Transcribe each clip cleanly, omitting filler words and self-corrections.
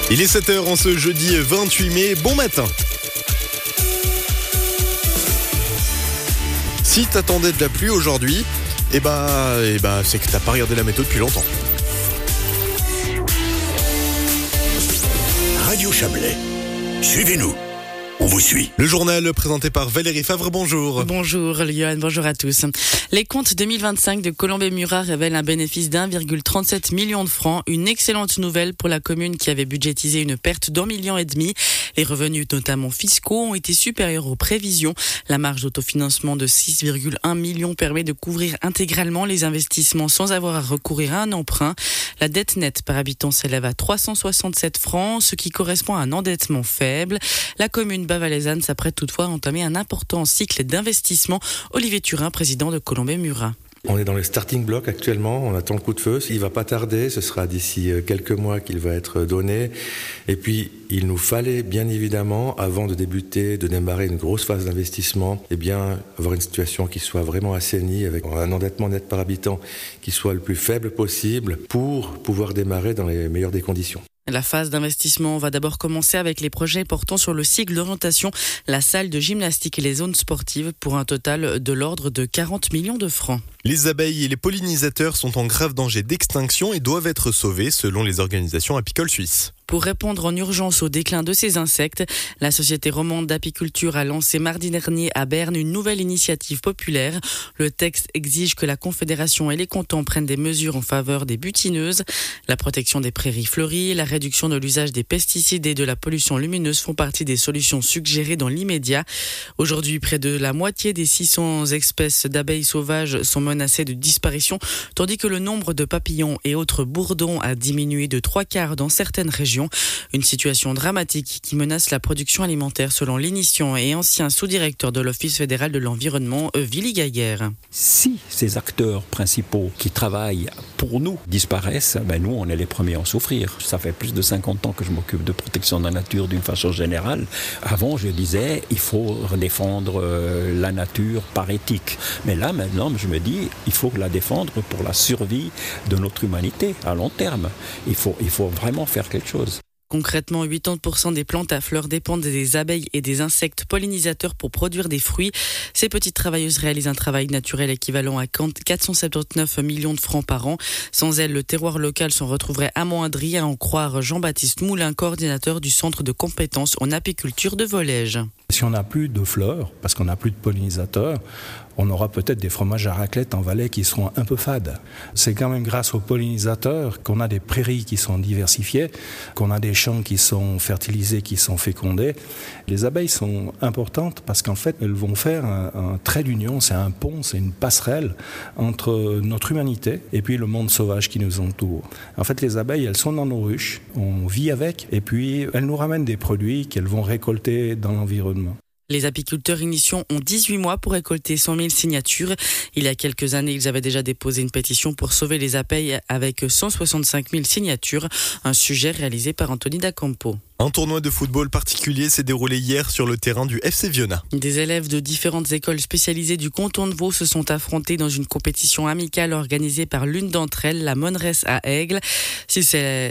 Il est 7h en ce jeudi 28 mai, bon matin. Si t'attendais de la pluie aujourd'hui, c'est que t'as pas regardé la météo depuis longtemps. Radio Chablais, suivez-nous. On vous suit. Le journal présenté par Valérie Favre, bonjour. Bonjour Lyon, bonjour à tous. Les comptes 2025 de Colombey-Murat révèlent un bénéfice d'1,37 million de francs. Une excellente nouvelle pour la commune qui avait budgétisé une perte d'1,5 million. Les revenus, notamment fiscaux, ont été supérieurs aux prévisions. La marge d'autofinancement de 6,1 millions permet de couvrir intégralement les investissements sans avoir à recourir à un emprunt. La dette nette par habitant s'élève à 367 francs, ce qui correspond à un endettement faible. La commune bas-valaisanne s'apprête toutefois à entamer un important cycle d'investissement. Olivier Turin, président de Colombey-Murat. On est dans le starting block actuellement, on attend le coup de feu. Il ne va pas tarder, ce sera d'ici quelques mois qu'il va être donné. Et puis, il nous fallait bien évidemment, avant de démarrer une grosse phase d'investissement, avoir une situation qui soit vraiment assainie, avec un endettement net par habitant qui soit le plus faible possible pour pouvoir démarrer dans les meilleures des conditions. La phase d'investissement va d'abord commencer avec les projets portant sur le cycle d'orientation, la salle de gymnastique et les zones sportives pour un total de l'ordre de 40 millions de francs. Les abeilles et les pollinisateurs sont en grave danger d'extinction et doivent être sauvés selon les organisations apicoles suisses. Pour répondre en urgence au déclin de ces insectes, la Société romande d'apiculture a lancé mardi dernier à Berne une nouvelle initiative populaire. Le texte exige que la Confédération et les cantons prennent des mesures en faveur des butineuses. La protection des prairies fleuries, la réduction de l'usage des pesticides et de la pollution lumineuse font partie des solutions suggérées dans l'immédiat. Aujourd'hui, près de la moitié des 600 espèces d'abeilles sauvages sont menacées de disparition, tandis que le nombre de papillons et autres bourdons a diminué de 3/4 dans certaines régions. Une situation dramatique qui menace la production alimentaire selon l'initiant et ancien sous-directeur de l'Office fédéral de l'environnement, Willy Gaillère. Si ces acteurs principaux qui travaillent pour nous disparaissent, nous on est les premiers à en souffrir. Ça fait plus de 50 ans que je m'occupe de protection de la nature d'une façon générale. Avant je disais il faut défendre la nature par éthique. Mais là maintenant je me dis il faut la défendre pour la survie de notre humanité à long terme. Il faut vraiment faire quelque chose. Concrètement, 80% des plantes à fleurs dépendent des abeilles et des insectes pollinisateurs pour produire des fruits. Ces petites travailleuses réalisent un travail naturel équivalent à 479 millions de francs par an. Sans elles, le terroir local s'en retrouverait amoindri, à en croire Jean-Baptiste Moulin, coordinateur du centre de compétences en apiculture de Volège. Si on n'a plus de fleurs, parce qu'on n'a plus de pollinisateurs, on aura peut-être des fromages à raclette en Valais qui seront un peu fades. C'est quand même grâce aux pollinisateurs qu'on a des prairies qui sont diversifiées, qu'on a des champs qui sont fertilisés, qui sont fécondés. Les abeilles sont importantes parce qu'en fait, elles vont faire un trait d'union, c'est un pont, c'est une passerelle entre notre humanité et puis le monde sauvage qui nous entoure. En fait, les abeilles, elles sont dans nos ruches, on vit avec et puis elles nous ramènent des produits qu'elles vont récolter dans l'environnement. Les apiculteurs initiants ont 18 mois pour récolter 100 000 signatures. Il y a quelques années, ils avaient déjà déposé une pétition pour sauver les abeilles avec 165 000 signatures, un sujet réalisé par Anthony D'Acampo. Un tournoi de football particulier s'est déroulé hier sur le terrain du FC Viona. Des élèves de différentes écoles spécialisées du canton de Vaud se sont affrontés dans une compétition amicale organisée par l'une d'entre elles, la Monresse à Aigle. Si c'est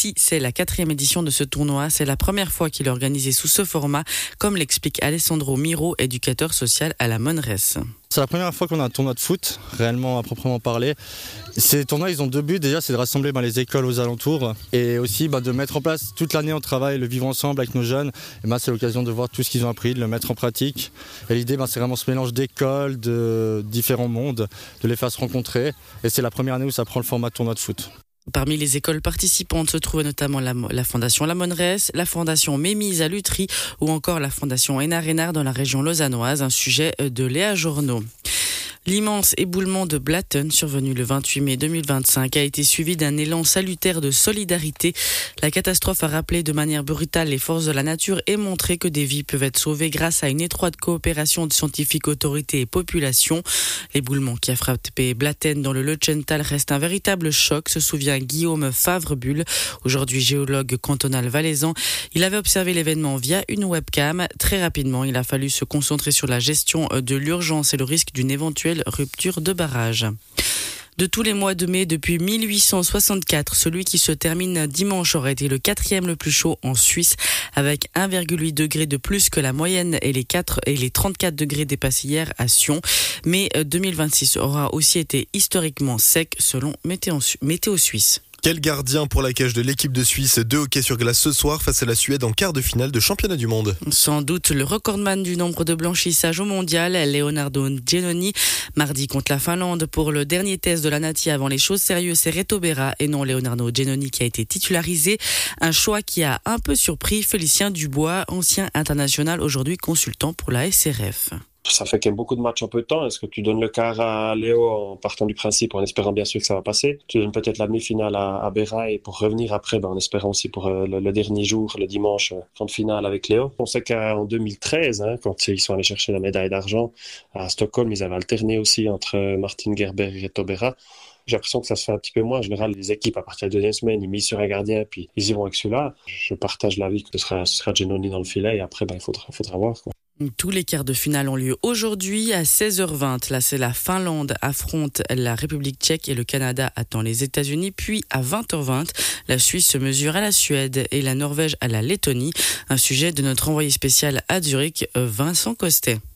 la 4e édition de ce tournoi, c'est la première fois qu'il est organisé sous ce format, comme l'explique Alessandro Miro, éducateur social à la Monresse. C'est la première fois qu'on a un tournoi de foot, réellement à proprement parler. Ces tournois, ils ont 2 buts. Déjà, c'est de rassembler les écoles aux alentours et aussi de mettre en place toute l'année on travaille, le vivre ensemble avec nos jeunes. Et c'est l'occasion de voir tout ce qu'ils ont appris, de le mettre en pratique. Et l'idée, c'est vraiment ce mélange d'écoles, de différents mondes, de les faire se rencontrer. Et c'est la première année où ça prend le format de tournoi de foot. Parmi les écoles participantes se trouvent notamment la Fondation La Monresse, la Fondation Mémise à Lutry ou encore la Fondation Hénard dans la région lausannoise, un sujet de Léa Journeau. L'immense éboulement de Blatten, survenu le 28 mai 2025, a été suivi d'un élan salutaire de solidarité. La catastrophe a rappelé de manière brutale les forces de la nature et montré que des vies peuvent être sauvées grâce à une étroite coopération de scientifiques, autorités et population. L'éboulement qui a frappé Blatten dans le Leuchtental reste un véritable choc, se souvient Guillaume Favrebulle, aujourd'hui géologue cantonal valaisan. Il avait observé l'événement via une webcam. Très rapidement, il a fallu se concentrer sur la gestion de l'urgence et le risque d'une éventuelle rupture de barrage. De tous les mois de mai depuis 1864, celui qui se termine dimanche aurait été le 4e le plus chaud en Suisse, avec 1,8 degrés de plus que la moyenne et les 34 degrés dépassés hier à Sion. Mais 2026 aura aussi été historiquement sec selon Météo Suisse. Quel gardien pour la cage de l'équipe de Suisse de hockey sur glace ce soir face à la Suède en quart de finale de championnat du monde. Sans doute le recordman du nombre de blanchissages au mondial, Leonardo Giannoni. Mardi contre la Finlande pour le dernier test de la Nati avant les choses sérieuses, c'est Reto Berra et non Leonardo Giannoni qui a été titularisé. Un choix qui a un peu surpris Félicien Dubois, ancien international, aujourd'hui consultant pour la SRF. Ça fait quand même beaucoup de matchs en peu de temps. Est-ce que tu donnes le quart à Léo en partant du principe, en espérant bien sûr que ça va passer? Tu donnes peut-être la demi-finale à Berra et pour revenir après, en espérant aussi pour le dernier jour, le dimanche, fin de finale avec Léo. On sait qu'en 2013, quand ils sont allés chercher la médaille d'argent à Stockholm, ils avaient alterné aussi entre Martin Gerber et Reto Berra. J'ai l'impression que ça se fait un petit peu moins. En général, les équipes, à partir de la deuxième semaine, ils misent sur un gardien, puis ils y vont avec celui-là. Je partage l'avis que ce sera Giannoni dans le filet, et après, il faudra voir, quoi. Tous les quarts de finale ont lieu aujourd'hui à 16h20. Là, c'est la Finlande affronte la République tchèque et le Canada attend les États-Unis. Puis à 20h20, la Suisse se mesure à la Suède et la Norvège à la Lettonie. Un sujet de notre envoyé spécial à Zurich, Vincent Costet.